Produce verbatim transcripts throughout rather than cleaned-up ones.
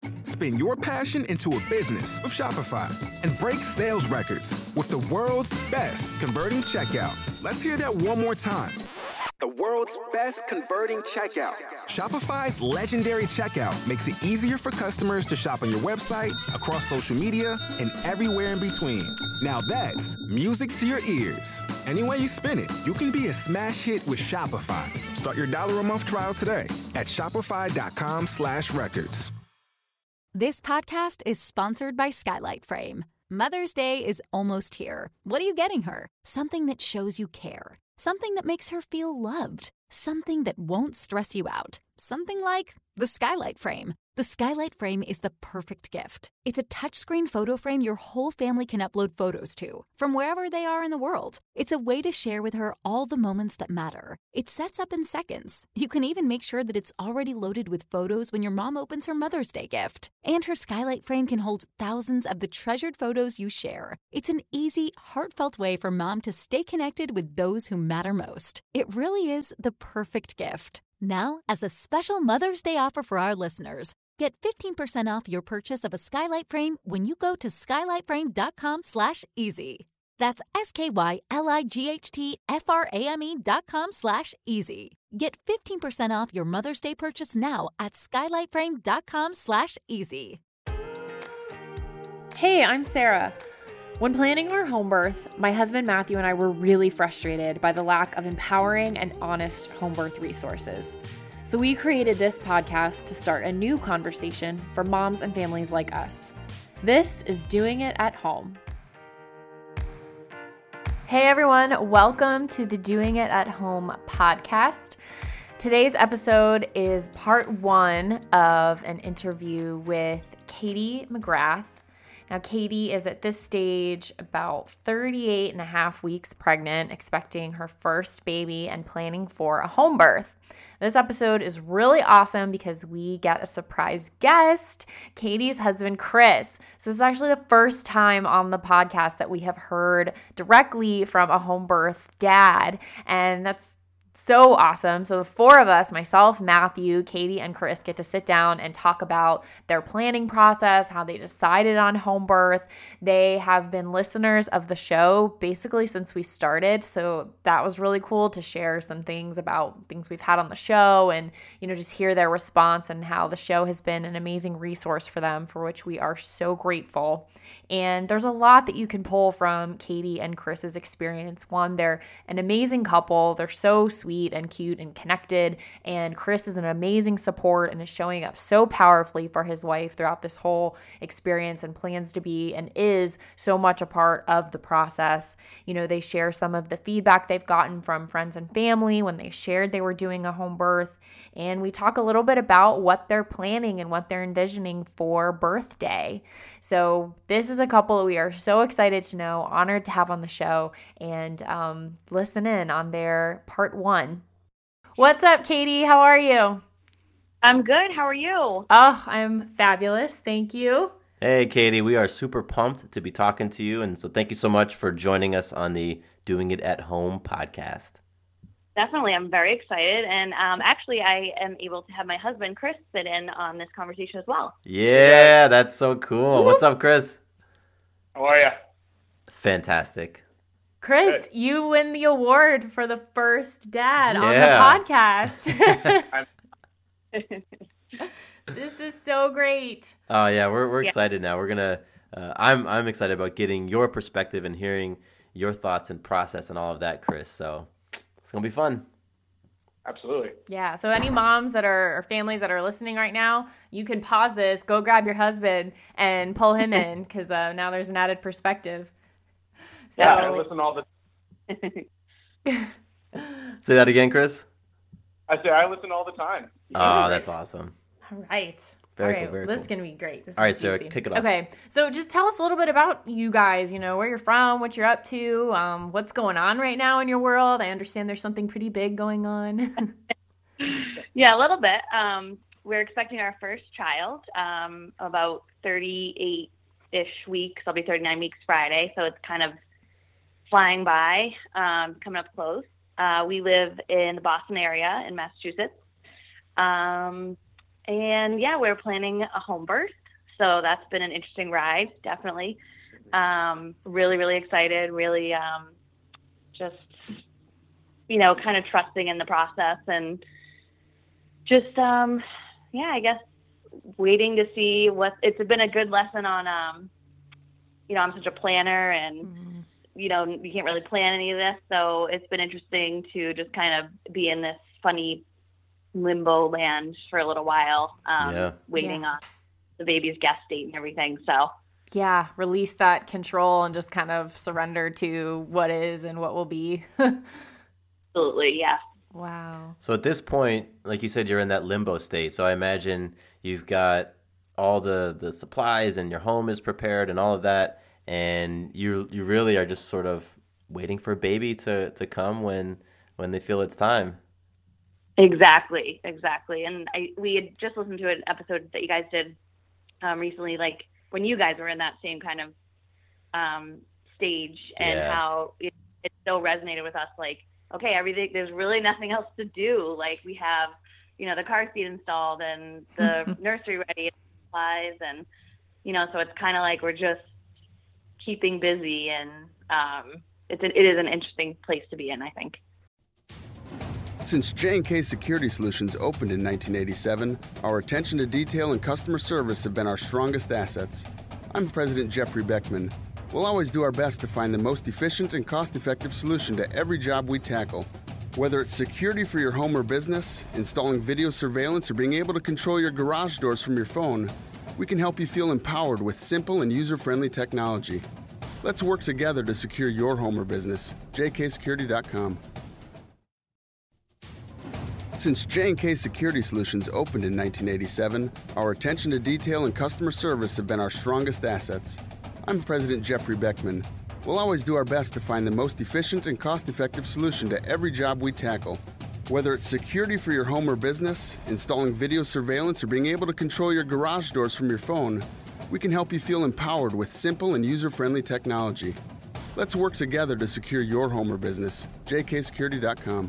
Spin your passion into a business with Shopify and break sales records with the world's best converting checkout. Let's hear that one more time. The world's best converting checkout. Shopify's legendary checkout makes it easier for customers to shop on your website, across social media, and everywhere in between. Now that's music to your ears. Any way you spin it, you can be a smash hit with Shopify. Start your dollar a month trial today at shopify.com slash records. This podcast is sponsored by Skylight Frame. Mother's Day is almost here. What are you getting her? Something that shows you care. Something that makes her feel loved. Something that won't stress you out. Something like the Skylight Frame. The Skylight Frame is the perfect gift. It's a touchscreen photo frame your whole family can upload photos to, from wherever they are in the world. It's a way to share with her all the moments that matter. It sets up in seconds. You can even make sure that it's already loaded with photos when your mom opens her Mother's Day gift. And her Skylight Frame can hold thousands of the treasured photos you share. It's an easy, heartfelt way for mom to stay connected with those who matter most. It really is the perfect gift. Now, as a special Mother's Day offer for our listeners, get fifteen percent off your purchase of a Skylight Frame when you go to skylightframe.com slash easy. That's S-K-Y-L-I-G-H-T-F-R-A-M-E dot com slash easy. Get fifteen percent off your Mother's Day purchase now at skylightframe.com slash easy. Hey, I'm Sarah. When planning our home birth, my husband Matthew and I were really frustrated by the lack of empowering and honest home birth resources. So we created this podcast to start a new conversation for moms and families like us. This is Doing It at Home. Hey everyone, welcome to the Doing It at Home podcast. Today's episode is part one of an interview with Katie McGrath. Now, Katie is at this stage about thirty-eight and a half weeks pregnant, expecting her first baby and planning for a home birth. This episode is really awesome because we get a surprise guest, Katie's husband, Chris. So this is actually the first time on the podcast that we have heard directly from a home birth dad, and that's so awesome. So the four of us, myself, Matthew, Katie, and Chris, get to sit down and talk about their planning process, how they decided on home birth. They have been listeners of the show basically since we started. So that was really cool to share some things about things we've had on the show and, you know, just hear their response and how the show has been an amazing resource for them, for which we are so grateful. And there's a lot that you can pull from Katie and Chris's experience. One, they're an amazing couple. They're so sweet and cute and connected, and Chris is an amazing support and is showing up so powerfully for his wife throughout this whole experience and plans to be and is so much a part of the process. You know, they share some of the feedback they've gotten from friends and family when they shared they were doing a home birth, and we talk a little bit about what they're planning and what they're envisioning for birthday. So this is a couple that we are so excited to know, honored to have on the show, and um, listen in on their part one. What's up, Katie? How are you? I'm good. How are you? Oh, I'm fabulous. Thank you. Hey, Katie. We are super pumped to be talking to you, and so thank you so much for joining us on the Doing It at Home podcast. Definitely. I'm very excited. And um, actually, I am able to have my husband, Chris, sit in on this conversation as well. Yeah, that's so cool. What's up, Chris? How are you? Fantastic. Chris, Good. You win the award for the first dad yeah. on the podcast. This is so great. Oh yeah, we're we're yeah. excited now. We're gonna. Uh, I'm I'm excited about getting your perspective and hearing your thoughts and process and all of that, Chris. So it's gonna be fun. Absolutely. Yeah. So any moms that are or families that are listening right now, you can pause this, go grab your husband, and pull him in because uh, now there's an added perspective. So, yeah, I listen all the. Say that again, Chris. I say I listen all the time. Oh, that's awesome. All right. Very all right. cool. Very this cool. is going to be great. This all right, is Sarah, juicy. kick it off. Okay. So just tell us a little bit about you guys, you know, where you're from, what you're up to, um, what's going on right now in your world. I understand there's something pretty big going on. Yeah, a little bit. Um, we're expecting our first child um, about thirty-eight-ish weeks. I'll be thirty-nine weeks Friday, so it's kind of flying by, um, coming up close. Uh, we live in the Boston area in Massachusetts. Um, and yeah, we're planning a home birth. So that's been an interesting ride, definitely. Um, really, really excited, really um, just, you know, kind of trusting in the process and just, um, yeah, I guess waiting to see what, it's been a good lesson on, um, you know, I'm such a planner and, mm-hmm. you know, you can't really plan any of this. So it's been interesting to just kind of be in this funny limbo land for a little while, um, yeah. waiting yeah. on the baby's guest date and everything. So yeah, release that control and just kind of surrender to what is and what will be. Absolutely. Yeah. Wow. So at this point, like you said, you're in that limbo state. So I imagine you've got all the, the supplies and your home is prepared and all of that. And you you really are just sort of waiting for baby to, to come when when they feel it's time. Exactly. Exactly. And I, we had just listened to an episode that you guys did um, recently, like when you guys were in that same kind of um, stage and yeah. how it, it so resonated with us. Like, okay, everything, there's really nothing else to do. Like we have, you know, the car seat installed and the nursery ready and supplies. And, you know, so it's kind of like we're just keeping busy and um, it's, it is an interesting place to be in, I think. Since J and K Security Solutions opened in nineteen eighty-seven, our attention to detail and customer service have been our strongest assets. I'm President Jeffrey Beckman. We'll always do our best to find the most efficient and cost-effective solution to every job we tackle. Whether it's security for your home or business, installing video surveillance, or being able to control your garage doors from your phone, we can help you feel empowered with simple and user-friendly technology. Let's work together to secure your home or business. J K security dot com. Since J and K Security Solutions opened in nineteen eighty-seven, our attention to detail and customer service have been our strongest assets. I'm President Jeffrey Beckman. We'll always do our best to find the most efficient and cost-effective solution to every job we tackle. Whether it's security for your home or business, installing video surveillance, or being able to control your garage doors from your phone, we can help you feel empowered with simple and user-friendly technology. Let's work together to secure your home or business. J K security dot com.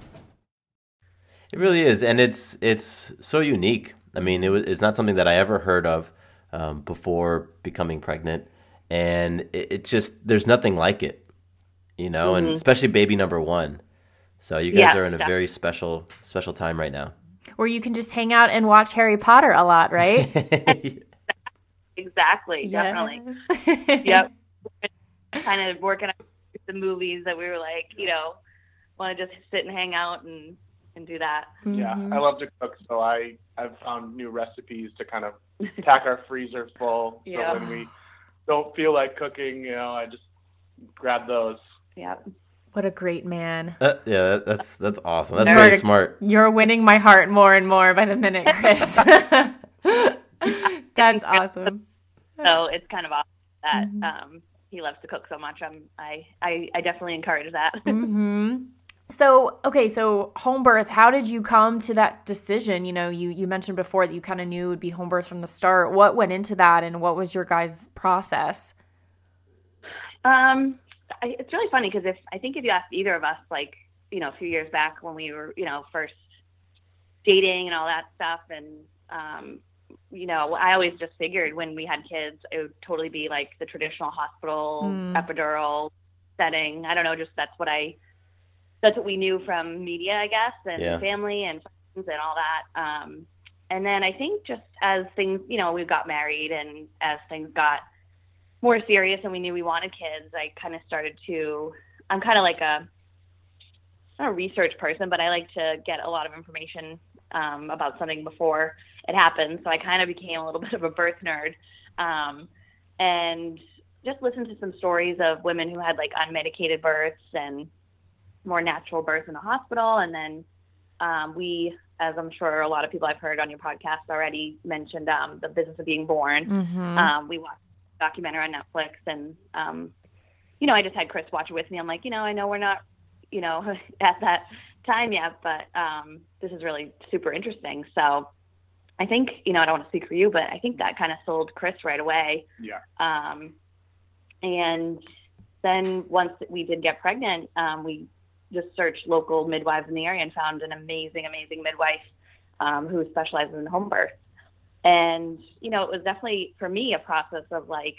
It really is, and it's it's so unique. I mean, it was, it's not something that I ever heard of um, before becoming pregnant, and it, it just there's nothing like it, you know, mm-hmm. and especially baby number one. So you guys yeah, are in a definitely. very special special time right now. Where you can just hang out and watch Harry Potter a lot, right? Exactly, definitely. Yes. Yep. Kind of working on the movies that we were like, you know, want to just sit and hang out and. and do that. Yeah, mm-hmm. I love to cook, so I, I've found new recipes to kind of pack our freezer full. Yeah. So when we don't feel like cooking, you know, I just grab those. Yeah. What a great man. Uh, yeah, that's that's awesome. That's You're, very smart. You're winning my heart more and more by the minute, Chris. That's awesome. So it's kind of awesome that mm-hmm. um, he loves to cook so much. I'm, I, I, I definitely encourage that. mm-hmm. So, okay, so home birth, how did you come to that decision? You know, you, you mentioned before that you kind of knew it would be home birth from the start. What went into that and what was your guys' process? Um, I, it's really funny because if I think if you asked either of us, like, you know, a few years back when we were, you know, first dating and all that stuff, and, um, you know, I always just figured when we had kids, it would totally be like the traditional hospital mm. epidural setting. I don't know, just that's what I... That's what we knew from media, I guess, and yeah. family and friends and all that. Um, and then I think just as things, you know, we got married and as things got more serious and we knew we wanted kids, I kind of started to, I'm kind of like a, not a research person, but I like to get a lot of information um, about something before it happens. So I kind of became a little bit of a birth nerd um, and just listened to some stories of women who had like unmedicated births and more natural birth in the hospital. And then um, we, as I'm sure a lot of people I've heard on your podcast already mentioned, um, The Business of Being Born. Mm-hmm. Um, we watched a documentary on Netflix and, um, you know, I just had Chris watch it with me. I'm like, you know, I know we're not, you know, at that time yet, but um, this is really super interesting. So I think, you know, I don't want to speak for you, but I think that kind of sold Chris right away. Yeah. Um, and then once we did get pregnant, um, we just searched local midwives in the area and found an amazing, amazing midwife um, who specializes in home birth. And, you know, it was definitely, for me, a process of like,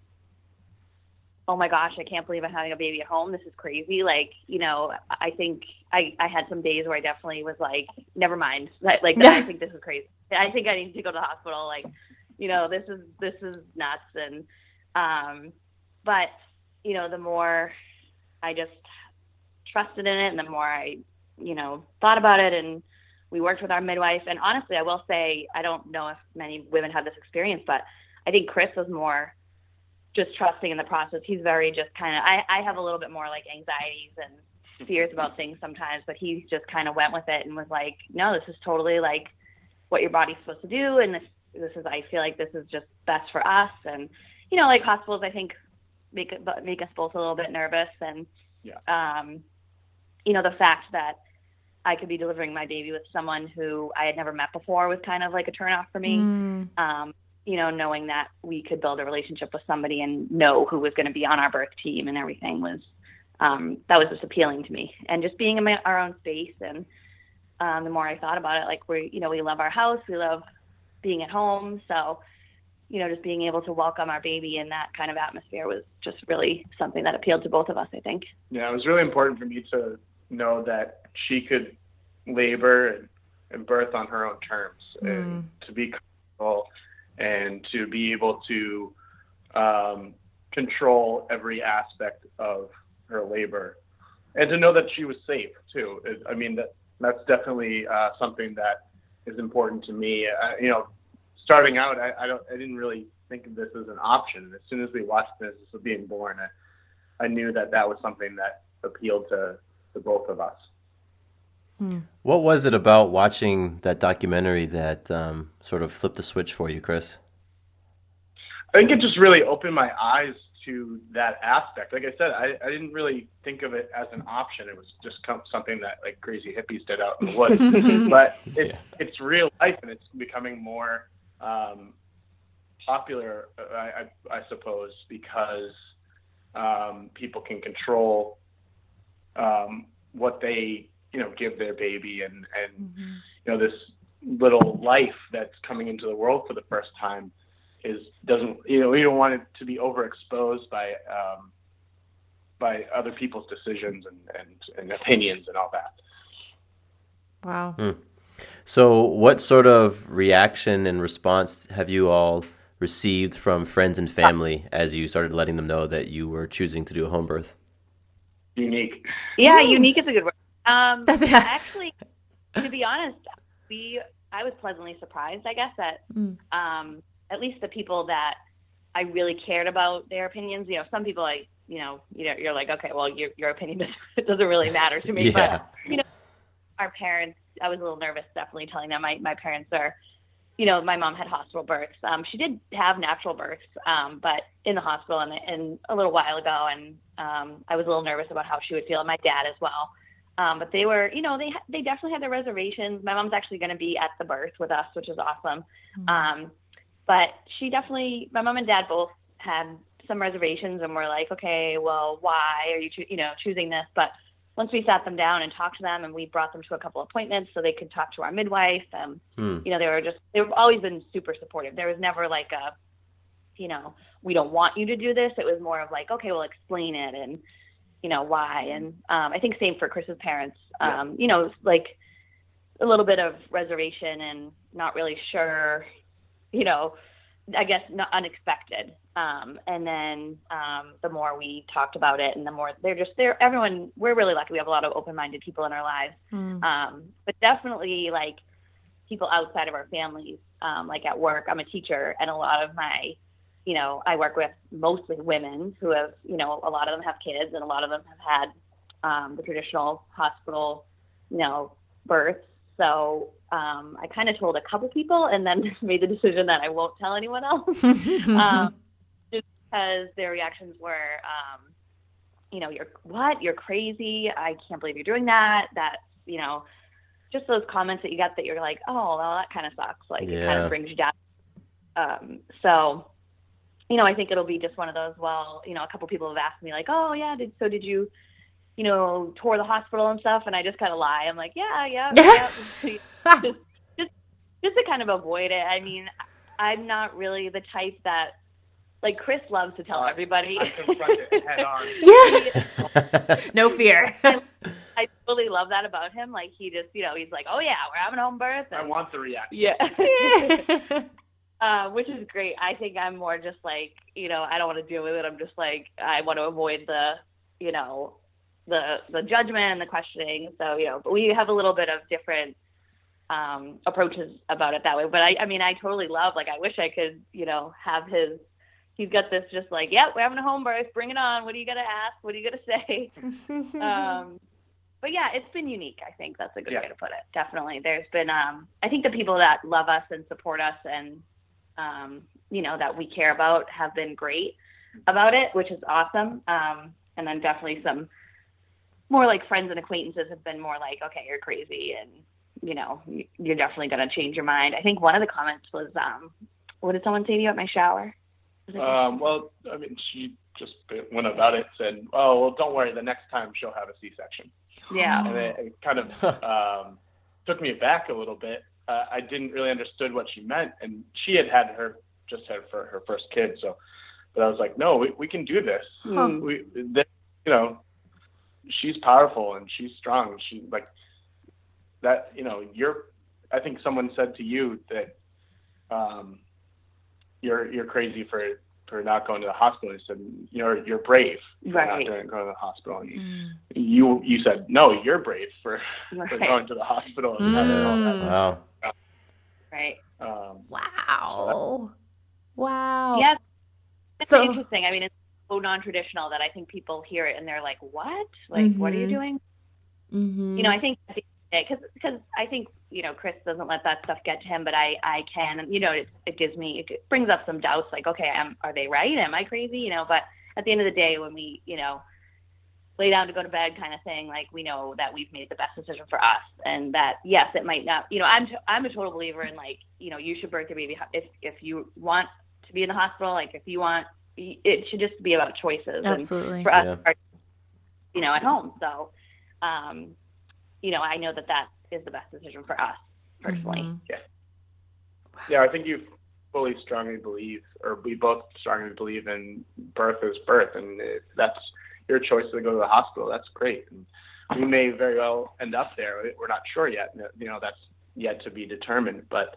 oh my gosh, I can't believe I'm having a baby at home. This is crazy. Like, you know, I think I, I had some days where I definitely was like, never mind. Like, like I think this is crazy. I think I need to go to the hospital. Like, you know, this is, this is nuts. And, um, but, you know, the more I just trusted in it and the more I, you know, thought about it, and we worked with our midwife. And honestly, I will say, I don't know if many women have this experience, but I think Chris was more just trusting in the process. He's very just kind of, I, I have a little bit more like anxieties and fears about things sometimes, but he just kind of went with it and was like, no, this is totally like what your body's supposed to do. And this, this is, I feel like this is just best for us. And, you know, like hospitals, I think make, make us both a little bit nervous. And, yeah. um, you know, the fact that I could be delivering my baby with someone who I had never met before was kind of like a turnoff for me. Mm. Um, you know, knowing that we could build a relationship with somebody and know who was going to be on our birth team and everything was, um, that was just appealing to me. And just being in my, our own space. And um, the more I thought about it, like we, you know, we love our house, we love being at home. So, you know, just being able to welcome our baby in that kind of atmosphere was just really something that appealed to both of us, I think. Yeah, it was really important for me to know that she could labor and, and birth on her own terms, mm. and to be comfortable and to be able to um, control every aspect of her labor, and to know that she was safe too. It, I mean, that that's definitely uh, something that is important to me. Uh, you know, starting out, I, I don't, I didn't really think of this as an option. As soon as we watched this, this was being born, I, I knew that that was something that appealed to, to both of us. What was it about watching that documentary that um, sort of flipped the switch for you, Chris? I think it just really opened my eyes to that aspect. Like I said, I, I didn't really think of it as an option. It was just something that like crazy hippies did out in the woods. But it, yeah. it's real life, and it's becoming more um, popular, I, I, I suppose, because um, people can control um, what they you know, give their baby, and, and, mm-hmm. you know, this little life that's coming into the world for the first time is, doesn't, you know, we don't want it to be overexposed by, um, by other people's decisions and, and, and opinions and all that. Wow. Mm. So what sort of reaction and response have you all received from friends and family as you started letting them know that you were choosing to do a home birth? Unique. Yeah, Ooh. Unique is a good word. Um, actually, to be honest, we I was pleasantly surprised, I guess, that mm. um, at least the people that I really cared about their opinions. You know, some people, I, you know, you know, you're like, okay, well, your your opinion doesn't, doesn't really matter to me. Yeah. But you know, our parents, I was a little nervous, definitely telling them. My my parents are, you know, my mom had hospital births. Um, she did have natural births, um, but in the hospital and, and a little while ago, and um, I was a little nervous about how she would feel, and my dad as well. Um, but they were, you know, they they definitely had their reservations. My mom's actually going to be at the birth with us, which is awesome. Mm-hmm. Um, but she definitely, my mom and dad both had some reservations, and were like, okay, well, why are you, cho- you know, choosing this? But once we sat them down and talked to them, and we brought them to a couple appointments so they could talk to our midwife, and mm. you know, they were just, they've always been super supportive. There was never like a, you know, we don't want you to do this. It was more of like, okay, we'll explain it, and you know, why. And um, I think same for Chris's parents, um, yeah. you know, like a little bit of reservation and not really sure, you know, I guess not unexpected. Um, and then um, the more we talked about it, and the more they're just, they're everyone, we're really lucky. We have a lot of open-minded people in our lives. Mm. Um, but definitely like people outside of our families, um, like at work, I'm a teacher, and a lot of my, you know, I work with mostly women who have, you know, a lot of them have kids, and a lot of them have had um, the traditional hospital, you know, births. So um, I kind of told a couple people, and then made the decision that I won't tell anyone else, um, just because their reactions were, um, you know, you're what? You're crazy. I can't believe you're doing that. That, you know, just those comments that you get that you're like, oh, well, that kind of sucks. Like yeah. It kind of brings you down. Um, so. You know, I think it'll be just one of those, well, you know, a couple people have asked me like, oh yeah, did, so did you, you know, tour the hospital and stuff? And I just kind of lie. I'm like, yeah, yeah, yeah. just, just just to kind of avoid it. I mean, I'm not really the type that, like, Chris loves to tell uh, everybody. I confront it head on. Yeah. No fear. I, I totally love that about him. Like, he just, you know, he's like, oh, yeah, we're having home birth. And, I want the reaction. Yeah. uh, which is great. I think I'm more just like, you know, I don't want to deal with it. I'm just like, I want to avoid the, you know, the the judgment and the questioning. So, you know, but we have a little bit of different um, approaches about it that way. But I, I mean, I totally love, like, I wish I could, you know, have his, he's got this just like, yep, yeah, we're having a home birth, bring it on. What are you going to ask? What are you going to say? um, but yeah, it's been unique. I think that's a good yeah. way to put it. Definitely. There's been, um, I think the people that love us and support us and, um, you know, that we care about have been great about it, which is awesome. Um, and then definitely some more like friends and acquaintances have been more like, okay, you're crazy. And, you know, you're definitely going to change your mind. I think one of the comments was, um, what did someone say to you at my shower? Um, well, I mean, she just went about it, said, oh, well, don't worry. The next time she'll have a C-section. Yeah. And it, it kind of um, took me back a little bit. Uh, I didn't really understood what she meant. And she had had her, just had for her first kid. So, but I was like, no, we, we can do this. Huh. We, this, you know, she's powerful and she's strong. She like that, you know, you're, I think someone said to you that, um, you're, you're crazy for, for not going to the hospital. He said, you're, you're brave for right. not going, going to the hospital. And mm. you, you said, no, you're brave for, right. for going to the hospital. And mm. having all that. Wow. Right. Um, Wow. Wow. Yeah. It's So interesting. I mean, it's so non-traditional that I think people hear it and they're like, what? Like, mm-hmm. what are you doing? Mm-hmm. You know, I think, because because I think, you know, Chris doesn't let that stuff get to him, but I, I can, and, you know, it, it gives me, it brings up some doubts, like, okay, am, are they right? Am I crazy? You know, but at the end of the day, when we, you know, lay down to go to bed kind of thing, like, we know that we've made the best decision for us, and that, yes, it might not, you know, I'm, t- I'm a total believer in, like, you know, you should birth your baby if, if you want to be in the hospital, like, if you want, it should just be about choices. Absolutely. And for us, Yeah. our, you know, at home. So, um, you know, I know that that is the best decision for us personally. Mm-hmm. Yeah. Yeah. I think you fully strongly believe, or we both strongly believe in birth is birth. And if that's your choice to go to the hospital, that's great. And we may very well end up there. We're not sure yet. You know, that's yet to be determined, but,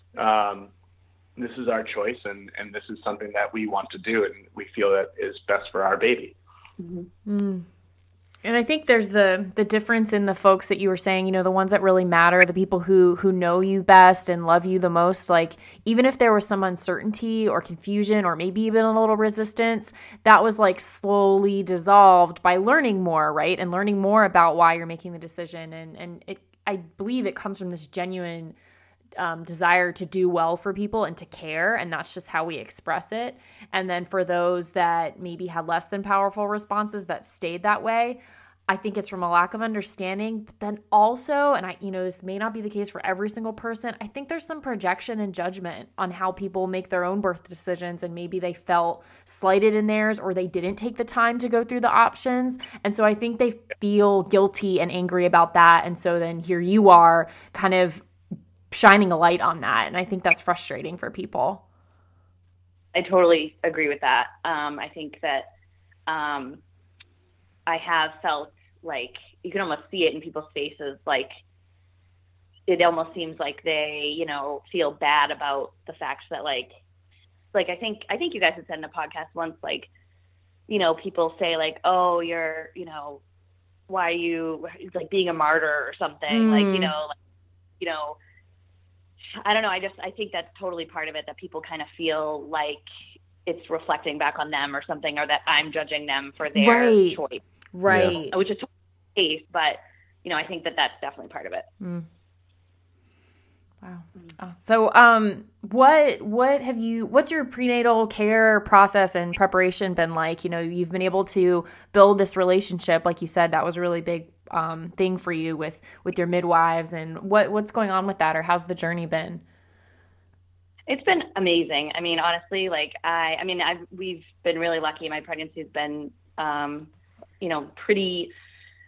um, this is our choice, and, and this is something that we want to do, and we feel that is best for our baby. Mm-hmm. Mm. And I think there's the the difference in the folks that you were saying, you know, the ones that really matter, the people who who know you best and love you the most. Like, even if there was some uncertainty or confusion or maybe even a little resistance, that was like slowly dissolved by learning more, right? And learning more about why you're making the decision. And and it I believe it comes from this genuine Um, desire to do well for people and to care, and that's just how we express it. And then for those that maybe had less than powerful responses that stayed that way, I think it's from a lack of understanding. But then also, and I, you know, this may not be the case for every single person, I think there's some projection and judgment on how people make their own birth decisions, and maybe they felt slighted in theirs, or they didn't take the time to go through the options. And so I think they feel guilty and angry about that. And so then here you are kind of shining a light on that. And I think that's frustrating for people. I totally agree with that. Um, I think that um, I have felt like you can almost see it in people's faces. Like, it almost seems like they, you know, feel bad about the fact that, like, like I think, I think you guys had said in a podcast once, like, you know, people say like, oh, you're, you know, why are you like being a martyr or something? Mm. Like, you know, like, you know, I don't know. I just, I think that's totally part of it, that people kind of feel like it's reflecting back on them or something, or that I'm judging them for their right. choice. Right. Which is totally the case, but, you know, I think that that's definitely part of it. Mm. Wow. Oh, so, um, what, what have you, what's your prenatal care process and preparation been like? You know, you've been able to build this relationship. Like you said, that was a really big, um, thing for you with, with your midwives, and what, what's going on with that, or how's the journey been? It's been amazing. I mean, honestly, like I, I mean, I've, we've been really lucky. My pregnancy's been, um, you know, pretty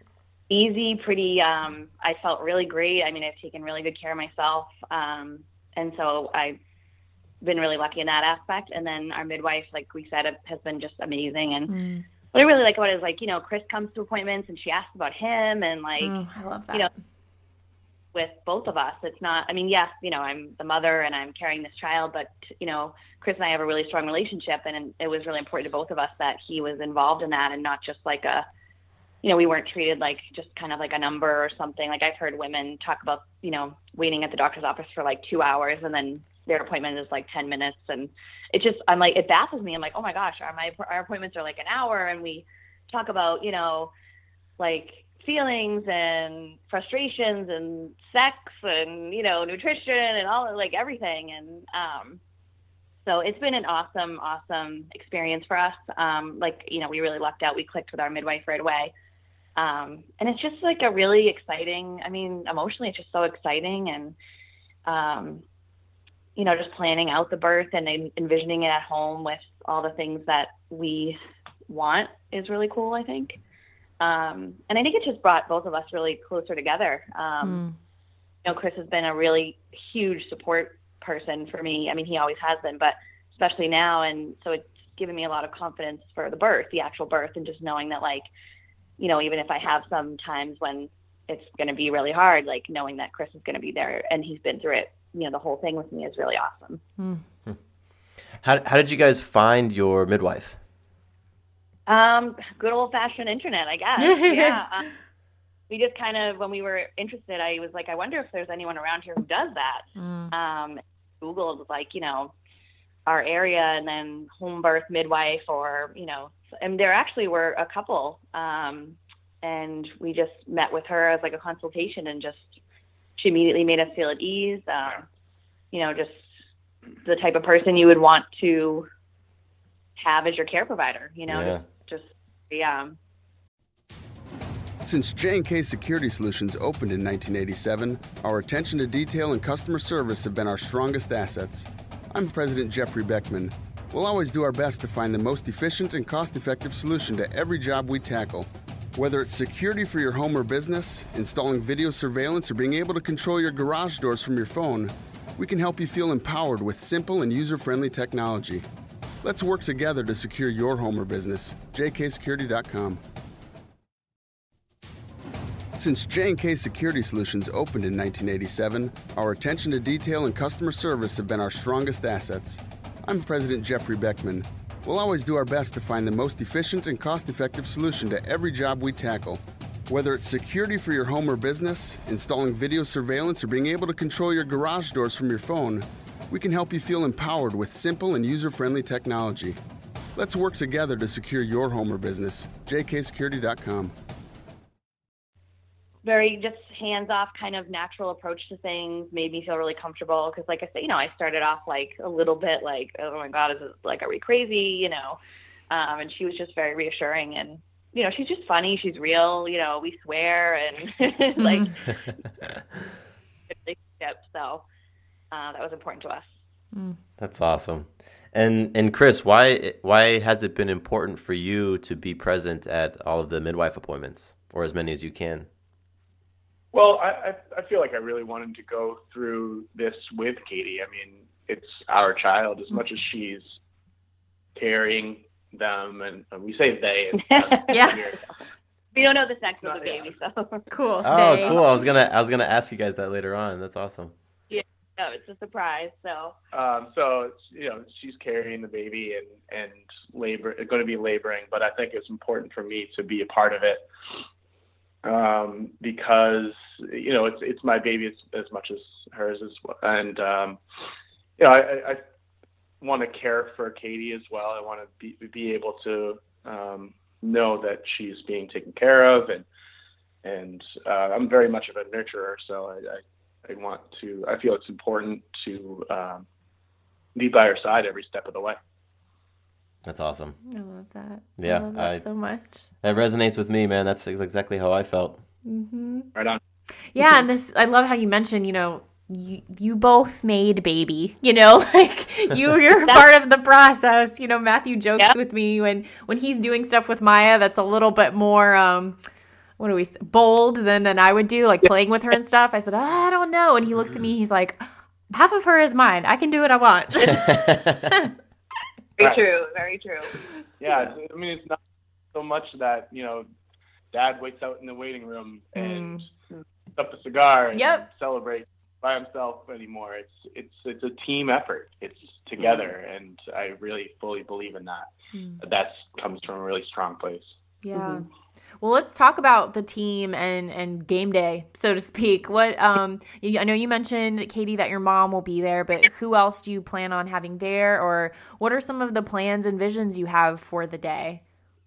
easy, pretty, um, I felt really great. I mean, I've taken really good care of myself. Um, and so I've been really lucky in that aspect. And then our midwife, like we said, has been just amazing. And mm. what I really like about it is, like, you know, Chris comes to appointments and she asks about him, and like, mm, I love that. You know, with both of us, it's not, I mean, yes, you know, I'm the mother and I'm carrying this child, but, you know, Chris and I have a really strong relationship, and it was really important to both of us that he was involved in that, and not just like a, you know, we weren't treated like just kind of like a number or something. Like I've heard women talk about, you know, waiting at the doctor's office for like two hours and then their appointment is like ten minutes. And it just, I'm like, it baffles me. I'm like, oh my gosh, our, my, our appointments are like an hour, and we talk about, you know, like feelings and frustrations and sex and, you know, nutrition and all, like everything. And um, so it's been an awesome, awesome experience for us. Um, like, you know, we really lucked out. We clicked with our midwife right away. Um, and it's just like a really exciting, I mean, emotionally, it's just so exciting. And, um, you know, just planning out the birth and envisioning it at home with all the things that we want is really cool, I think. Um, and I think it just brought both of us really closer together. Um, mm. You know, Chris has been a really huge support person for me. I mean, he always has been, but especially now. And so it's given me a lot of confidence for the birth, the actual birth, and just knowing that, like, you know, even if I have some times when it's going to be really hard, like knowing that Chris is going to be there and he's been through it, you know, the whole thing with me is really awesome. Mm. How how did you guys find your midwife? Um, good old fashioned internet, I guess. yeah. Um, we just kind of, when we were interested, I was like, I wonder if there's anyone around here who does that. Mm. Um, Googled like, you know, our area and then home birth midwife, or, you know, and there actually were a couple, um, and we just met with her as like a consultation, and just, she immediately made us feel at ease. Um, you know, just the type of person you would want to have as your care provider, you know, yeah. just, just, yeah. Since J and K Security Solutions opened in nineteen eighty-seven, our attention to detail and customer service have been our strongest assets. I'm President Jeffrey Beckman. We'll always do our best to find the most efficient and cost-effective solution to every job we tackle. Whether it's security for your home or business, installing video surveillance, or being able to control your garage doors from your phone, we can help you feel empowered with simple and user-friendly technology. Let's work together to secure your home or business. J K security dot com. Since J and K Security Solutions opened in nineteen eighty-seven, our attention to detail and customer service have been our strongest assets. I'm President Jeffrey Beckman. We'll always do our best to find the most efficient and cost-effective solution to every job we tackle. Whether it's security for your home or business, installing video surveillance, or being able to control your garage doors from your phone, we can help you feel empowered with simple and user-friendly technology. Let's work together to secure your home or business. J K security dot com. Very just hands-off kind of natural approach to things made me feel really comfortable. Cause like I said, you know, I started off like a little bit like, oh my God, is it like, are we crazy? You know? Um, and she was just very reassuring, and, you know, she's just funny. She's real, you know, we swear and like, so uh, that was important to us. That's awesome. And, and Chris, why, why has it been important for you to be present at all of the midwife appointments, or as many as you can? Well, I, I feel like I really wanted to go through this with Katie. I mean, it's our child as much as she's carrying them, and, and we say they. And yeah. Weird. We don't know the sex of the baby, so cool. Oh, they. cool! I was gonna, I was gonna ask you guys that later on. That's awesome. Yeah, no, it's a surprise. So, um, so you know, she's carrying the baby and and labor, going to be laboring, but I think it's important for me to be a part of it. Um, because, you know, it's, it's my baby as, as much as hers as well. And, um, you know, I, I want to care for Katie as well. I want to be, be able to, um, know that she's being taken care of, and, and, uh, I'm very much of a nurturer. So I, I, I want to, I feel it's important to, um, be by her side every step of the way. That's awesome. I love that. Yeah, I love that I, so much. That resonates with me, man. That's exactly how I felt. Mm-hmm. Right on. Yeah, and this, I love how you mentioned, you know, you, you both made baby, you know, like you, you're part of the process. You know, Matthew jokes yeah. with me when, when he's doing stuff with Maya that's a little bit more, um, what do we say, bold than, than I would do, like playing with her and stuff. I said, oh, I don't know. And he looks at me, he's like, half of her is mine. I can do what I want. Very true. Very true. Yeah. I mean, it's not so much that, you know, dad waits out in the waiting room and mm. up a cigar and yep. celebrates by himself anymore. It's it's it's a team effort. It's together, mm. and I really fully believe in that. Mm. That comes from a really strong place. Yeah. Mm-hmm. Well, let's talk about the team and, and game day, so to speak. What um, I know you mentioned, Katie, that your mom will be there, but who else do you plan on having there, or what are some of the plans and visions you have for the day?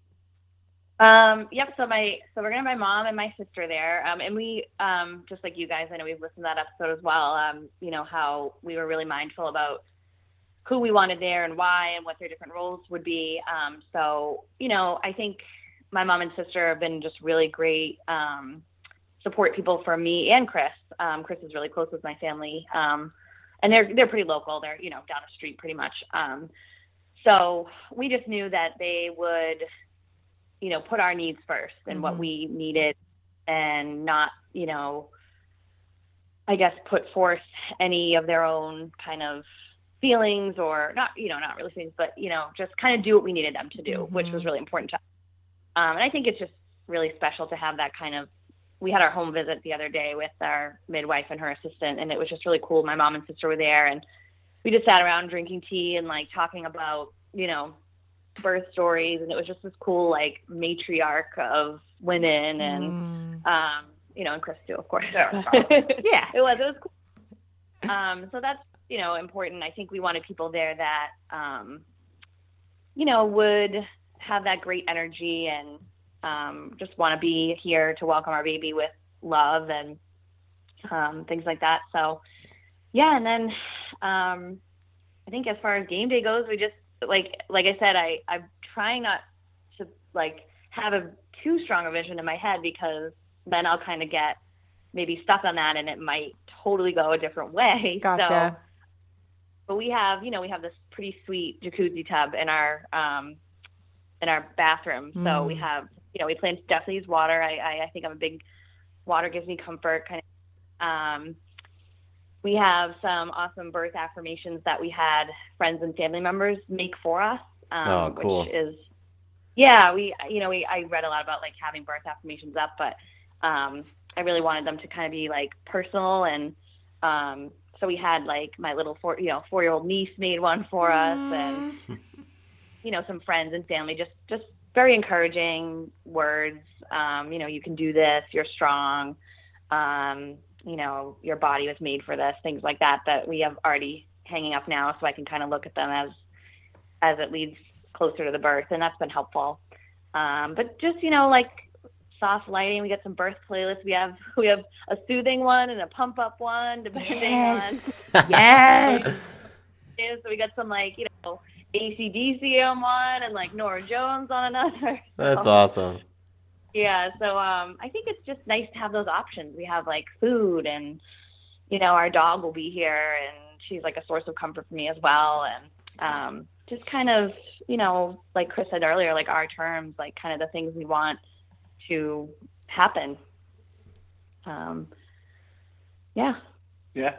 Um, yep. So my, so we're going to have my mom and my sister there. Um, and we, um, just like you guys, I know we've listened to that episode as well. Um, you know, how we were really mindful about who we wanted there and why and what their different roles would be. Um, so, you know, I think my mom and sister have been just really great, um, support people for me and Chris. Um, Chris is really close with my family. Um, and they're, they're pretty local. They're, you know, down the street pretty much. Um, so we just knew that they would, you know, put our needs first and mm-hmm. what we needed, and not, you know, I guess put forth any of their own kind of feelings, or not, you know, not really things, but, you know, just kind of do what we needed them to do, mm-hmm. which was really important to us. Um, and I think it's just really special to have that kind of, we had our home visit the other day with our midwife and her assistant, and it was just really cool. My mom and sister were there, and we just sat around drinking tea and like talking about, you know, birth stories, and it was just this cool like matriarch of women, and mm. um you know, and Chris too, of course. yeah it was it was cool. Um so that's, you know, important. I think we wanted people there that um you know, would have that great energy and um just want to be here to welcome our baby with love and um things like that. So yeah, and then um I think as far as game day goes, we just like like I said, I, I'm trying not to like have a too strong a vision in my head, because then I'll kind of get maybe stuck on that and it might totally go a different way. Gotcha. So, but we have, you know, we have this pretty sweet jacuzzi tub in our um, in our bathroom. Mm. So we have, you know, we plan to definitely use water. I, I, I think I'm a big, water gives me comfort kind of. Um, We have some awesome birth affirmations that we had friends and family members make for us. Um, oh, cool. Which is, yeah, we, you know, we, I read a lot about like having birth affirmations up, but um, I really wanted them to kind of be like personal. And um, so we had like my little four, you know, four-year-old niece made one for us, and, you know, some friends and family, just, just very encouraging words. Um, you know, you can do this, you're strong. Um, you know, your body was made for this, things like that, that we have already hanging up now, so I can kind of look at them as, as it leads closer to the birth. And that's been helpful. Um, but just, you know, like soft lighting, we got some birth playlists. We have, we have a soothing one and a pump up one, depending yes. on. Yes. So we got some like, you know, A C D C on one and like Nora Jones on another. That's so, awesome. Yeah, so um, I think it's just nice to have those options. We have like food, and you know, our dog will be here, and she's like a source of comfort for me as well. And um, just kind of, you know, like Chris said earlier, like our terms, like kind of the things we want to happen. Um, yeah. Yeah.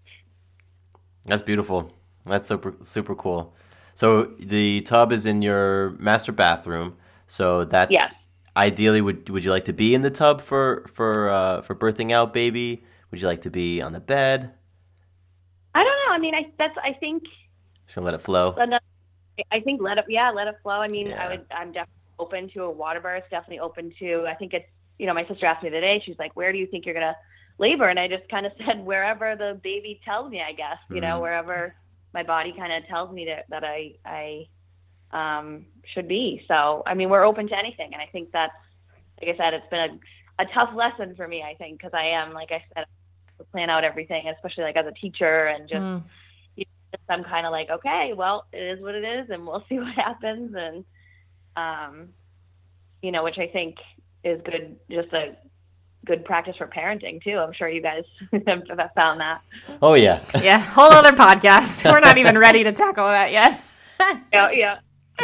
That's beautiful. That's super super cool. So the tub is in your master bathroom. So that's. Yeah. Ideally, would would you like to be in the tub for for uh, for birthing out baby? Would you like to be on the bed? I don't know. I mean, I that's I think. Just gonna let it flow. I think let it yeah let it flow. I mean, yeah. I would I'm definitely open to a water birth. Definitely open to. I think it's, you know, my sister asked me today. She's like, "Where do you think you're gonna labor?" And I just kind of said, "Wherever the baby tells me, I guess. You mm. know, wherever my body kind of tells me that that I I." Um, should be. So, I mean, we're open to anything. And I think that's, like I said, it's been a, a tough lesson for me, I think, because I am, like I said, to plan out everything, especially like as a teacher, and just, mm. you know, I'm kind of like, okay, well, it is what it is, and we'll see what happens. And, um, you know, which I think is good, just a good practice for parenting too. I'm sure you guys have found that. Oh yeah. Yeah. Whole other podcast. We're not even ready to tackle that yet. yeah. Yeah.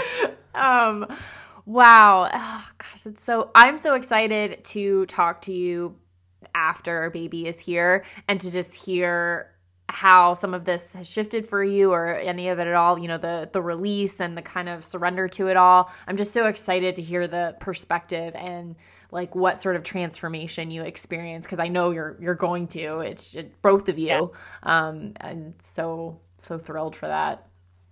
um wow oh, gosh it's so I'm so excited to talk to you after our baby is here, and to just hear how some of this has shifted for you or any of it at all, you know, the the release and the kind of surrender to it all. I'm just so excited to hear the perspective and like what sort of transformation you experience, because I know you're you're going to. It's it, both of you. Yeah. Um, and so so thrilled for that.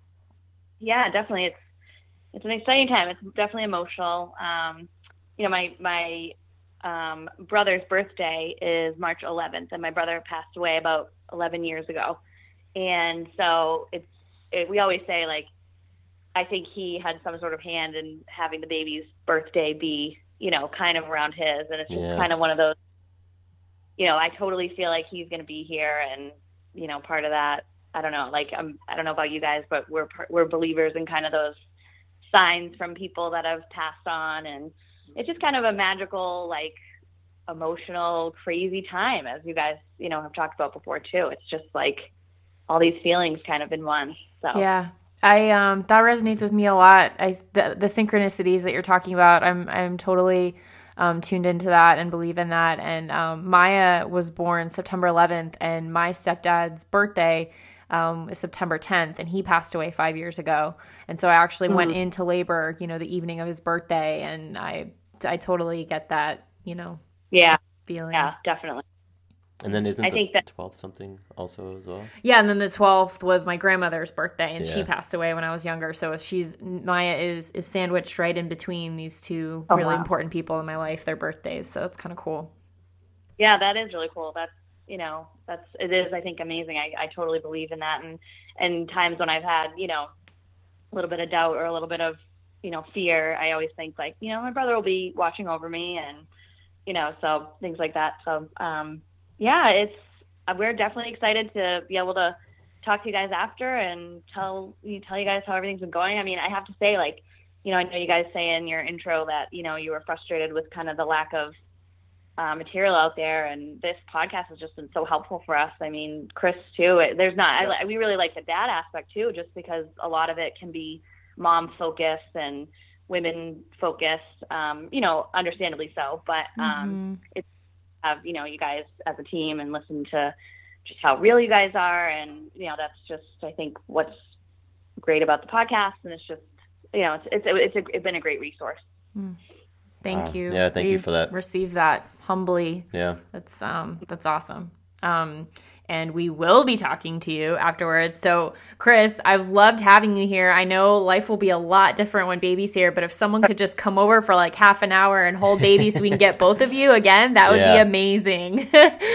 Yeah, definitely. It's it's an exciting time. It's definitely emotional. Um, you know, my my um, brother's birthday is March eleventh, and my brother passed away about eleven years ago. And so it's it, we always say, like, I think he had some sort of hand in having the baby's birthday be, you know, kind of around his. And it's just yeah. kind of one of those, you know, I totally feel like he's going to be here. And, you know, part of that, I don't know, like, I'm, I don't know about you guys, but we're, we're believers in kind of those signs from people that have passed on. And it's just kind of a magical, like, emotional, crazy time, as you guys, you know, have talked about before too. It's just like all these feelings kind of in one. So yeah. I um that resonates with me a lot. I the, the synchronicities that you're talking about, I'm I'm totally um, tuned into that and believe in that. And um, Maya was born September eleventh, and my stepdad's birthday um, is September tenth, and he passed away five years ago. And so I actually mm-hmm. went into labor, you know, the evening of his birthday, and I I totally get that, you know, yeah, feeling. Yeah, definitely. And then isn't I the think that, twelfth something also as well? Yeah, and then the twelfth was my grandmother's birthday, and yeah. she passed away when I was younger. So she's Maya is is sandwiched right in between these two oh, really wow. important people in my life, their birthdays. So it's kind of cool. Yeah, that is really cool. That's, you know, that's it is, I think, amazing. I, I totally believe in that. And and times when I've had, you know, a little bit of doubt or a little bit of, you know, fear, I always think, like, you know, my brother will be watching over me, and, you know, so things like that. So, um, yeah, it's, we're definitely excited to be able to talk to you guys after and tell you tell you guys how everything's been going. I mean, I have to say, like, you know, I know you guys say in your intro that, you know, you were frustrated with kind of the lack of uh, material out there, and this podcast has just been so helpful for us. I mean, Chris too. It, there's not. I, we really like the dad aspect too, just because a lot of it can be mom focused and women focused. Um, you know, understandably so, but um, mm-hmm. it's. Have, you know, you guys as a team and listen to just how real you guys are. And, you know, that's just, I think, what's great about the podcast. And it's just, you know, it's, it's, it's, a, it's been a great resource. Mm. Thank wow. you. Yeah. Thank We've you for that. Receive that humbly. Yeah. That's, um, that's awesome. Um, and we will be talking to you afterwards. So, Chris, I've loved having you here. I know life will be a lot different when baby's here, but if someone could just come over for like half an hour and hold baby so we can get both of you again, that would yeah. be amazing.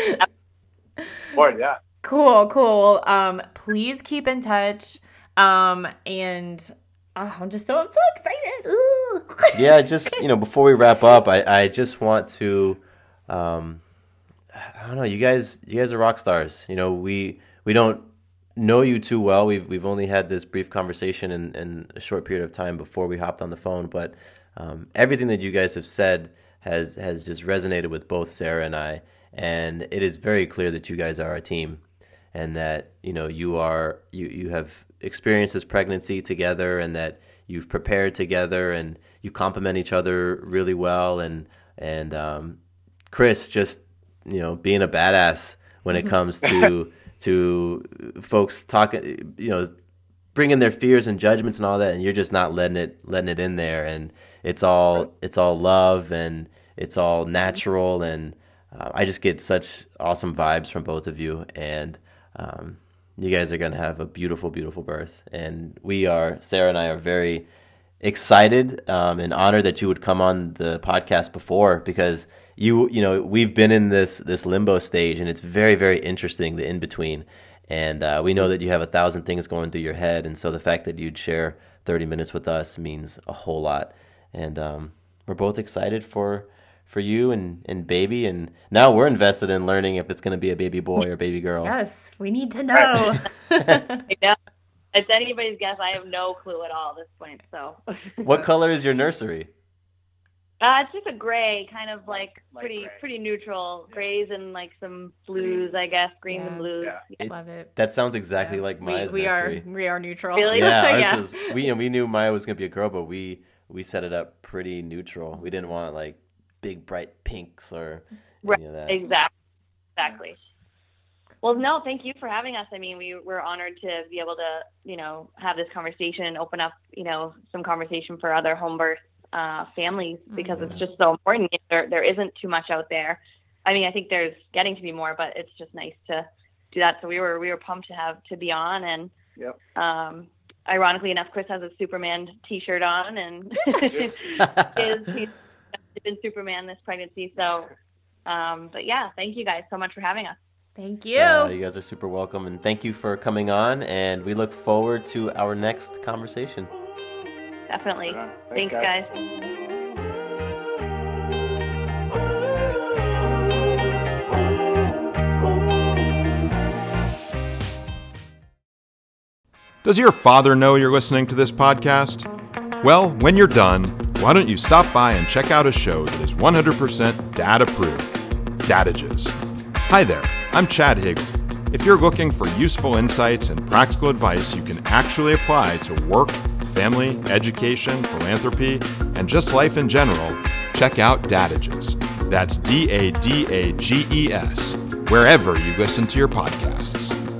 Lord, yeah. Cool, cool. Um, please keep in touch. Um, and oh, I'm just so, I'm so excited. Ooh. Yeah, just, you know, before we wrap up, I, I just want to, um, I don't know. You guys, you guys are rock stars. You know, we we don't know you too well. We've we've only had this brief conversation in, in a short period of time before we hopped on the phone. But um, everything that you guys have said has has just resonated with both Sarah and I. And it is very clear that you guys are a team, and that, you know, you are you you have experienced this pregnancy together, and that you've prepared together, and you complement each other really well. And and um, Chris just, you know, being a badass when it comes to to folks talking, you know, bringing their fears and judgments and all that, and you're just not letting it letting it in there, and it's all it's all love, and it's all natural, and uh, I just get such awesome vibes from both of you, and um, you guys are gonna have a beautiful, beautiful birth, and we are Sarah and I are very excited um, and honored that you would come on the podcast before, because you you know we've been in this this limbo stage, and it's very, very interesting, the in between, and uh, we know that you have a thousand things going through your head, and so the fact that you'd share thirty minutes with us means a whole lot, and um, we're both excited for for you and, and baby, and now we're invested in learning if it's going to be a baby boy or baby girl. Yes, we need to know. I know. It's anybody's guess. I have no clue at all at this point. So, what color is your nursery? Uh, it's just a gray, kind of like Light pretty gray. pretty neutral grays and like some blues, I guess, greens Yeah. and blues. Yeah. It, Love it. That sounds exactly Yeah. like We, Maya's we are nursery. we are neutral. Really? Yeah, ours Yeah. was, we you know, we knew Maya was gonna be a girl, but we we set it up pretty neutral. We didn't want like big bright pinks or Right. any of that. Exactly. Exactly. Well, no, thank you for having us. I mean, we we're honored to be able to, you know, have this conversation and open up, you know, some conversation for other home birth uh, families, because mm-hmm. it's just so important. There there isn't too much out there. I mean, I think there's getting to be more, but it's just nice to do that. So we were we were pumped to have to be on, and yep. um, ironically enough, Chris has a Superman T-shirt on, and is he's been Superman this pregnancy. So, um, but yeah, thank you guys so much for having us. Thank you. Uh, you guys are super welcome, and thank you for coming on, and we look forward to our next conversation. Definitely. Thanks, Thanks, guys. guys. Does your father know you're listening to this podcast? Well, when you're done, why don't you stop by and check out a show that is one hundred percent dad approved, Dadages. Hi there, I'm Chad Higgle. If you're looking for useful insights and practical advice you can actually apply to work, family, education, philanthropy, and just life in general, check out Dadages. That's D A D A G E S, wherever you listen to your podcasts.